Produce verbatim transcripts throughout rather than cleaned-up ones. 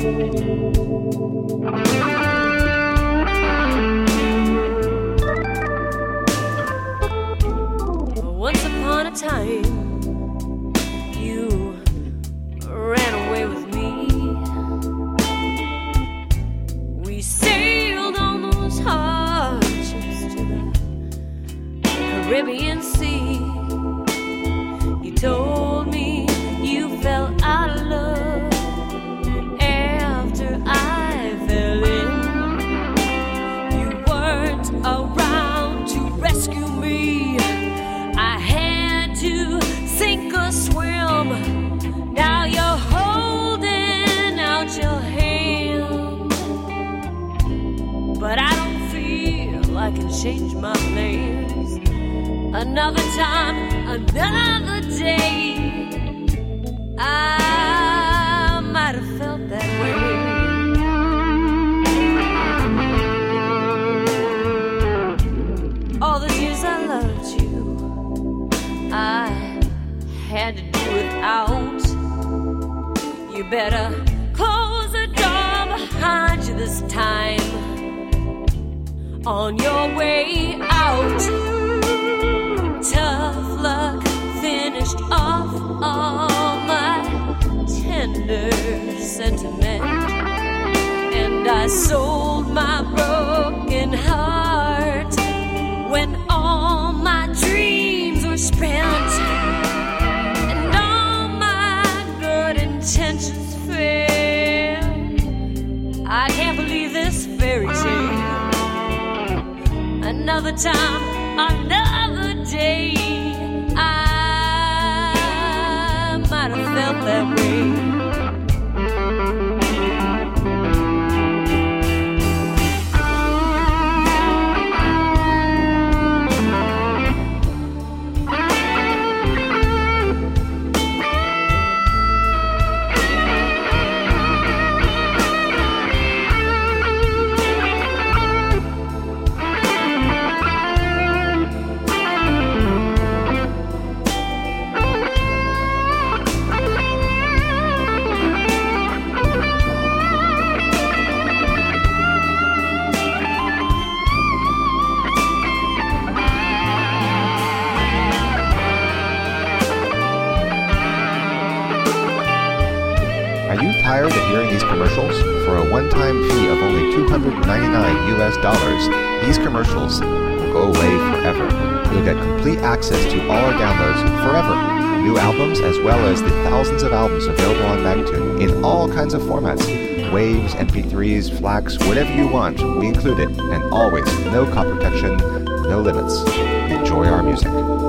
Once upon a time, you ran away with me. We sailed on those hard ships to the Caribbean Sea. You told me you fell out of love after I fell in. You weren't around to rescue me. I had to sink or swim. Now you're holding out your hand, but I don't feel I can change my plans. Another time, another day, I might have felt that way. All the years I loved you, I had to do without. You better close the door behind you this time. On your way out, tough luck finished off all my tender sentiment, and I sold my broken heart when all my dreams were spent and all my good intentions failed. I can't believe this fairy tale. Another time, another day, I might have felt that way. Tired of hearing these commercials? For a one-time fee of only two hundred ninety-nine U S dollars, these commercials will go away forever. You'll get complete access to all our downloads forever. New albums as well as the thousands of albums available on Magnatune in all kinds of formats. Waves, M P threes, FLACs, whatever you want, we include it. And always, no copy protection, no limits. Enjoy our music.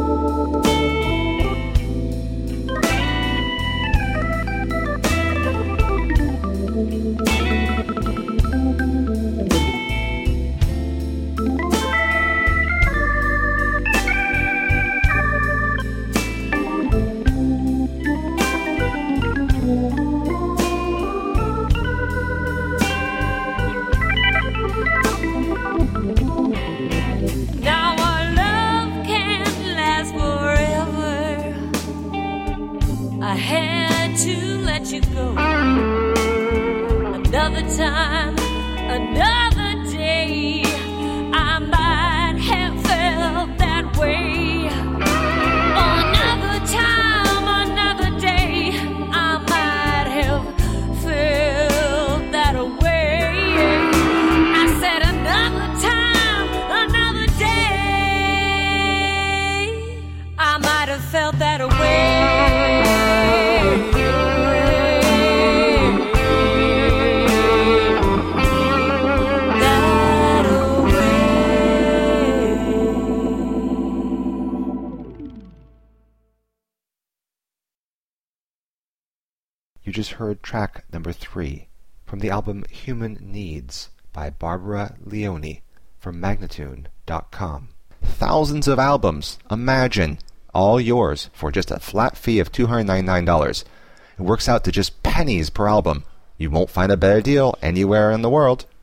You just heard track number three from the album Human Needs by Barbara Leone from Magnatune dot com. Thousands of albums, imagine, all yours for just a flat fee of two hundred ninety-nine dollars. It works out to just pennies per album. You won't find a better deal anywhere in the world.